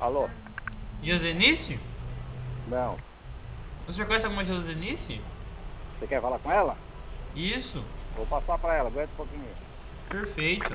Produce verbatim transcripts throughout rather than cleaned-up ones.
Alô? Josenice? Não. O senhor conhece alguma Josenice? Você quer falar com ela? Isso, Vou passar pra ela, aguenta um pouquinho. perfeito.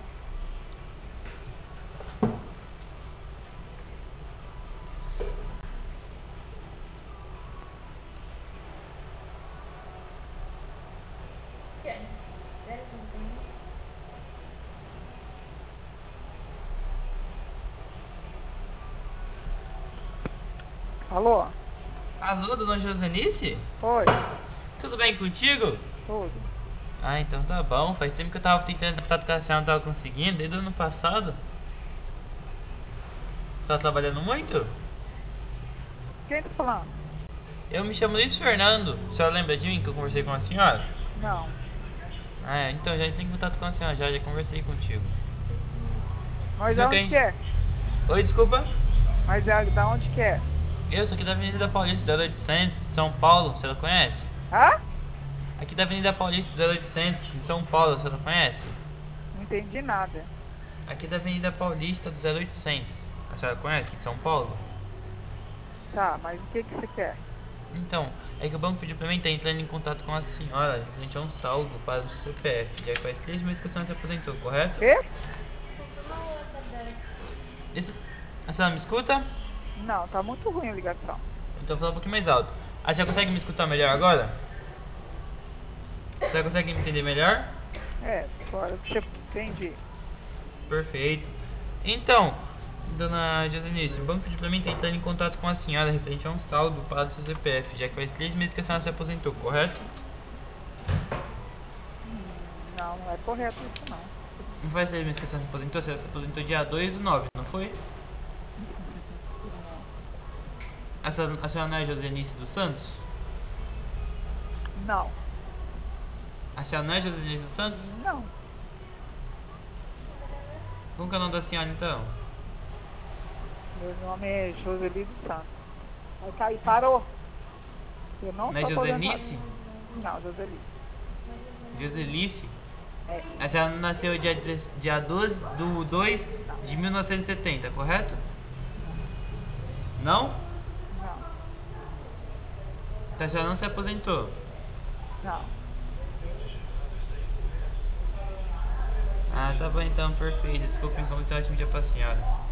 Alô? Alô, dona Josenice? Oi, Tudo bem contigo? tudo. Ah, então tá bom. Faz tempo que eu tava tentando entrar em contato com a senhora, não tava conseguindo, desde o ano passado. Tá trabalhando muito? Quem tá falando? Eu me chamo Luiz Fernando. A senhora lembra de mim que eu conversei com a senhora? Não. Ah, então já entrei em contato com a senhora, já, já conversei contigo. Mas Viu aonde quem? que é? Oi, desculpa. Mas é da onde que é? Eu sou aqui da Avenida Paulista zero oitocentos, de São Paulo, você não conhece? Hã? Aqui da Avenida Paulista zero oitocentos, de São Paulo, você não conhece? Não entendi nada. Aqui da Avenida Paulista do zero oitocentos, a senhora conhece, de São Paulo? Tá, mas o que que você quer? Então, é que o banco pediu pra mim estar entrando em contato com a senhora referente a um saldo para o seu C P F, já que faz três meses que a senhora se aposentou, correto? Quê? Esse... A senhora me escuta? Não, tá muito ruim a ligação. Então vou falar um pouquinho mais alto. A senhora consegue me escutar melhor agora? A senhora consegue me entender melhor? É, agora que você entendi. Perfeito. Então, dona Josenice, o banco pediu pra mim estar entrando em contato com a senhora referente a um saldo para o seu C P F, já que faz três meses que a senhora se aposentou, correto? Hum, não, não é correto isso não. Não faz três meses que a senhora se aposentou? A senhora se aposentou dia dois do nove, não foi? Não. A senhora, a senhora não é Josenice dos Santos? Não. A senhora não é Josenice dos Santos? Não. Como que é o nome da senhora então? Meu nome é Joseli dos Santos. Vai cair, parou. Eu não Não é sou aposentada. Josenice? Não, Joseli. Joselice? É. A senhora nasceu dia, deze- dia doze do dois de mil novecentos e setenta, correto? Não? Não. Então a senhora não se aposentou? Não. Ah, tá bom então, perfeito. Desculpa, então, um ótimo dia pra senhora.